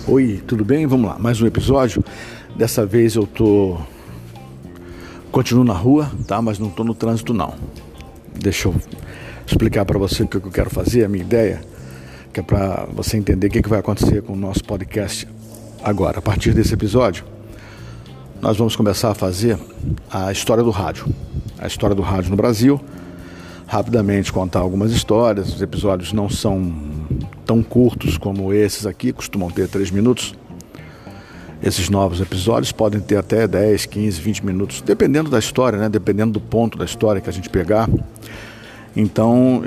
Oi, tudo bem? Vamos lá, mais um episódio. Dessa vez eu continuo na rua, tá? Mas não estou no trânsito não. Deixa eu explicar para você o que eu quero fazer, a minha ideia, que é para você entender o que vai acontecer com o nosso podcast agora. A partir desse episódio, nós vamos começar a fazer a história do rádio. A história do rádio no Brasil. Rapidamente contar algumas histórias. Os episódios não são tão curtos como esses aqui, costumam ter 3 minutos. Esses novos episódios podem ter até 10, 15, 20 minutos, dependendo da história, né? Dependendo do ponto da história que a gente pegar. Então,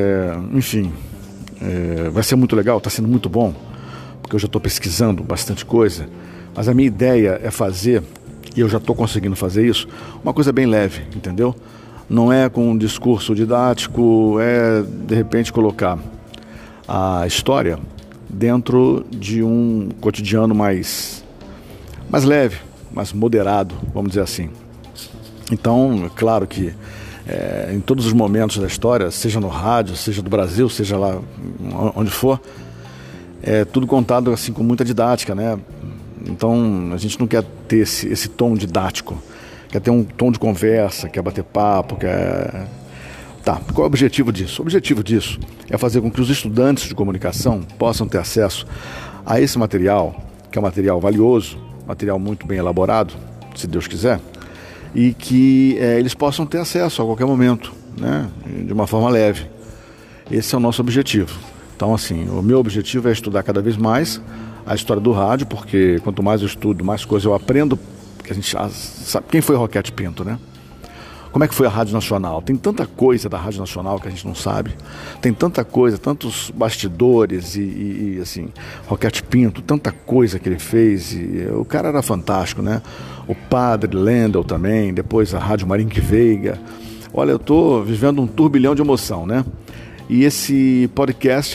vai ser muito legal, está sendo muito bom, porque eu já estou pesquisando bastante coisa, mas a minha ideia é fazer, e eu já estou conseguindo fazer isso, uma coisa bem leve, entendeu? Não é com um discurso didático, é de repente colocar a história dentro de um cotidiano mais leve, mais moderado, vamos dizer assim. Então, é claro que em todos os momentos da história, seja no rádio, seja do Brasil, seja lá onde for, é tudo contado assim com muita didática, né? Então, a gente não quer ter esse tom didático, quer ter um tom de conversa, quer bater papo, quer... Tá, qual é o objetivo disso? O objetivo disso é fazer com que os estudantes de comunicação possam ter acesso a esse material, que é um material valioso, material muito bem elaborado, se Deus quiser, e que eles possam ter acesso a qualquer momento, né, de uma forma leve. Esse é o nosso objetivo. Então, assim, o meu objetivo é estudar cada vez mais a história do rádio, porque quanto mais eu estudo, mais coisas eu aprendo. Porque a gente sabe quem foi Roquete Pinto, né? Como é que foi a Rádio Nacional? Tem tanta coisa da Rádio Nacional que a gente não sabe. Tem tanta coisa, tantos bastidores e assim, Roquete Pinto, tanta coisa que ele fez. E o cara era fantástico, né? O Padre Lendel também, depois a Rádio Marinque Veiga. Olha, eu estou vivendo um turbilhão de emoção, né? E esse podcast,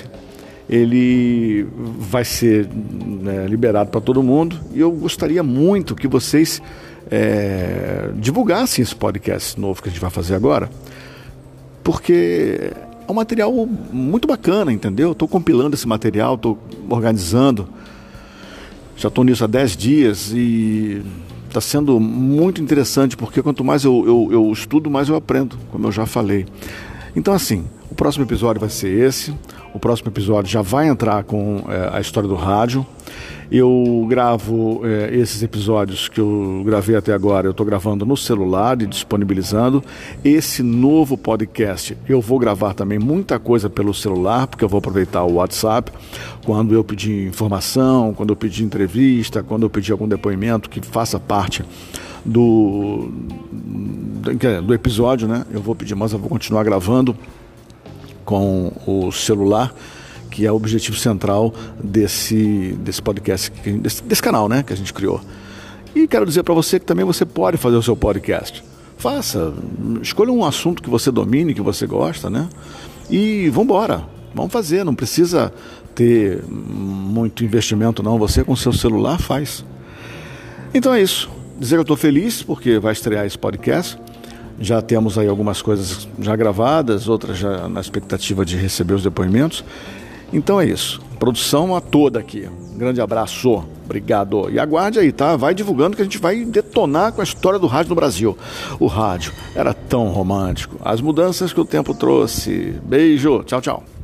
ele vai ser liberado para todo mundo, e eu gostaria muito que vocês divulgassem esse podcast novo que a gente vai fazer agora, porque é um material muito bacana, entendeu? Estou compilando esse material, estou organizando, já estou nisso há 10 dias e está sendo muito interessante, porque quanto mais eu estudo, mais eu aprendo, como eu já falei. Então, assim, o próximo episódio vai ser esse. O próximo episódio já vai entrar com a história do rádio. Eu gravo esses episódios que eu gravei até agora, eu estou gravando no celular e disponibilizando. Esse novo podcast eu vou gravar também muita coisa pelo celular, porque eu vou aproveitar o WhatsApp quando eu pedir informação, quando eu pedir entrevista, quando eu pedir algum depoimento que faça parte do episódio, né? Eu vou pedir, mas eu vou continuar gravando com o celular, que é o objetivo central desse podcast, desse canal, né, que a gente criou. E quero dizer para você que também você pode fazer o seu podcast. Faça, escolha um assunto que você domine, que você gosta, né? E vamos fazer, não precisa ter muito investimento não, você com seu celular faz. Então é isso, dizer que eu estou feliz porque vai estrear esse podcast. Já temos aí algumas coisas já gravadas, outras já na expectativa de receber os depoimentos. Então é isso. Produção a toda aqui. Grande abraço. Obrigado. E aguarde aí, tá? Vai divulgando que a gente vai detonar com a história do rádio no Brasil. O rádio era tão romântico. As mudanças que o tempo trouxe. Beijo. Tchau, tchau.